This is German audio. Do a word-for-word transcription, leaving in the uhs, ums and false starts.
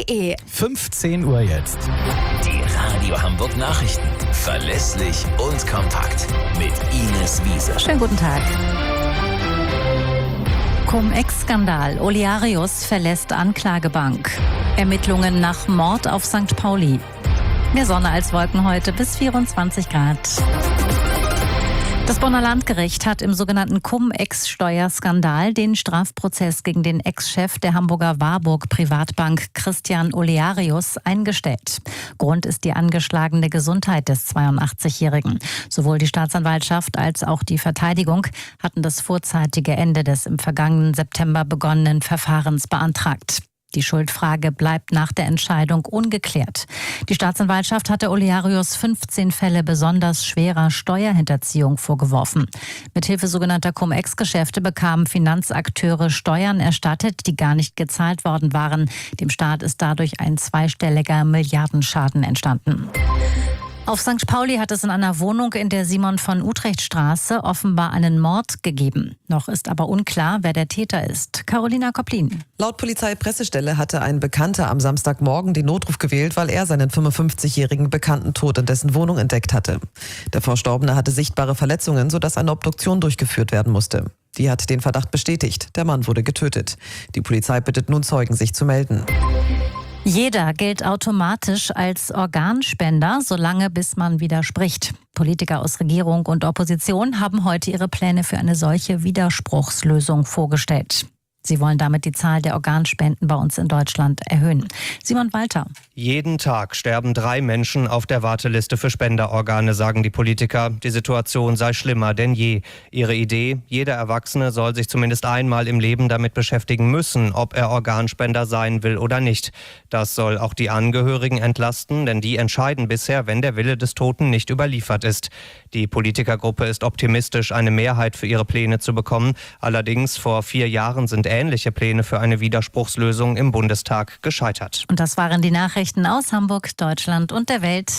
e. fünfzehn Uhr jetzt. Die Radio Hamburg Nachrichten. Verlässlich und kompakt. Mit Ines Wiese. Schönen guten Tag. Cum-Ex-Skandal. Olearius verlässt Anklagebank. Ermittlungen nach Mord auf Sankt Pauli. Mehr Sonne als Wolken heute bis vierundzwanzig Grad. Das Bonner Landgericht hat im sogenannten Cum-Ex-Steuerskandal den Strafprozess gegen den Ex-Chef der Hamburger Warburg Privatbank Christian Olearius eingestellt. Grund ist die angeschlagene Gesundheit des zweiundachtzigjährigen. Sowohl die Staatsanwaltschaft als auch die Verteidigung hatten das vorzeitige Ende des im vergangenen September begonnenen Verfahrens beantragt. Die Schuldfrage bleibt nach der Entscheidung ungeklärt. Die Staatsanwaltschaft hatte Olearius fünfzehn Fälle besonders schwerer Steuerhinterziehung vorgeworfen. Mithilfe sogenannter Cum-Ex-Geschäfte bekamen Finanzakteure Steuern erstattet, die gar nicht gezahlt worden waren. Dem Staat ist dadurch ein zweistelliger Milliardenschaden entstanden. Auf Sankt Pauli hat es in einer Wohnung in der Simon-von-Utrecht-Straße offenbar einen Mord gegeben. Noch ist aber unklar, wer der Täter ist. Carolina Koplin. Laut Polizeipressestelle hatte ein Bekannter am Samstagmorgen den Notruf gewählt, weil er seinen fünfundfünfzigjährigen Bekannten tot in dessen Wohnung entdeckt hatte. Der Verstorbene hatte sichtbare Verletzungen, sodass eine Obduktion durchgeführt werden musste. Die hat den Verdacht bestätigt. Der Mann wurde getötet. Die Polizei bittet nun Zeugen, sich zu melden. Jeder gilt automatisch als Organspender, solange bis man widerspricht. Politiker aus Regierung und Opposition haben heute ihre Pläne für eine solche Widerspruchslösung vorgestellt. Sie wollen damit die Zahl der Organspenden bei uns in Deutschland erhöhen. Simon Walter. Jeden Tag sterben drei Menschen auf der Warteliste für Spenderorgane, sagen die Politiker. Die Situation sei schlimmer denn je. Ihre Idee: Jeder Erwachsene soll sich zumindest einmal im Leben damit beschäftigen müssen, ob er Organspender sein will oder nicht. Das soll auch die Angehörigen entlasten, denn die entscheiden bisher, wenn der Wille des Toten nicht überliefert ist. Die Politikergruppe ist optimistisch, eine Mehrheit für ihre Pläne zu bekommen. Allerdings vor vier Jahren sind ähnliche Pläne für eine Widerspruchslösung im Bundestag gescheitert. Und das waren die Nachrichten aus Hamburg, Deutschland und der Welt.